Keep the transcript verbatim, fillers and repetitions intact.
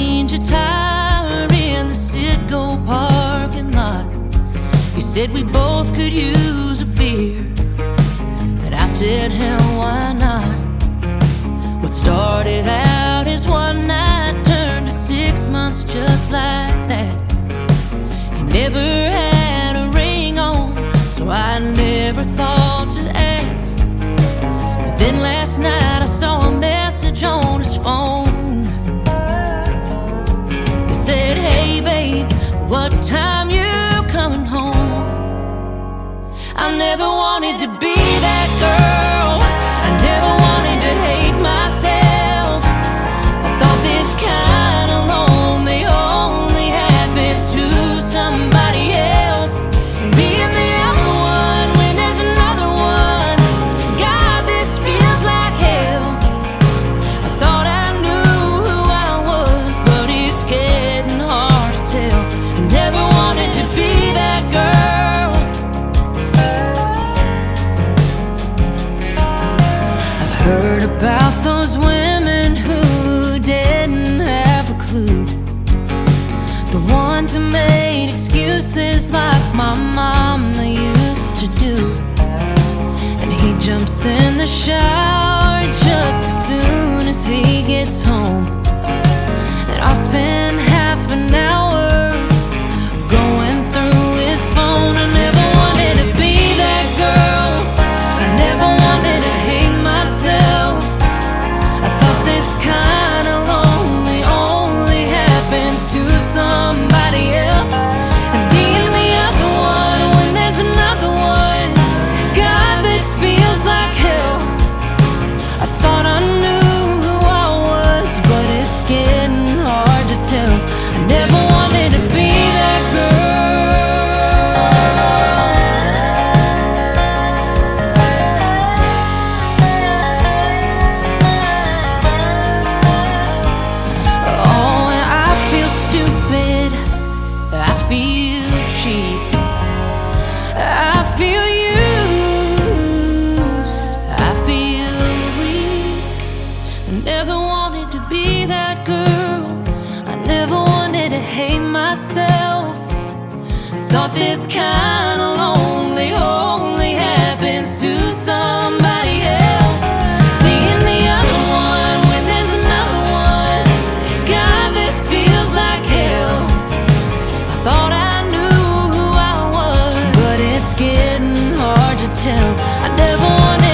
change a tire in the Citgo parking lot. You said we both could use a beer, and I said, hell, why not? What started out as one night turned to six months just like that. You never had a ring on, so I never thought to ask. But then last night I saw a message on his phone. It said, hey babe, what time you coming home? I never wanted to be that girl, I never wanted to hate myself. I thought this kind of lonely only happens to somebody else. And being the other one when there's another one, God, this feels like hell. I thought I knew who I was, but it's getting hard to tell. I never wanted to be that girl. I've heard about those women who didn't have a clue, the ones who made excuses like my mama used to do. And he jumps in the shower just as soon as he gets home, and I'll spend half an hour going through his phone. I never wanted to be that girl, I never wanted to hate myself. I thought this kind of lonely only happens to somebody else. And being the other one when there's another one, God, this feels like hell. I thought I knew who I was, but it's getting hard to tell. I never wanted to be that girl. Oh, and I feel stupid, I feel cheap, I feel used, I feel weak. I never wanted to be that girl, I never wanted to hate myself. I thought this kind of lonely only happens to somebody else. Being the other one when there's another one, God, this feels like hell. I thought I knew who I was, but it's getting hard to tell. I never wanted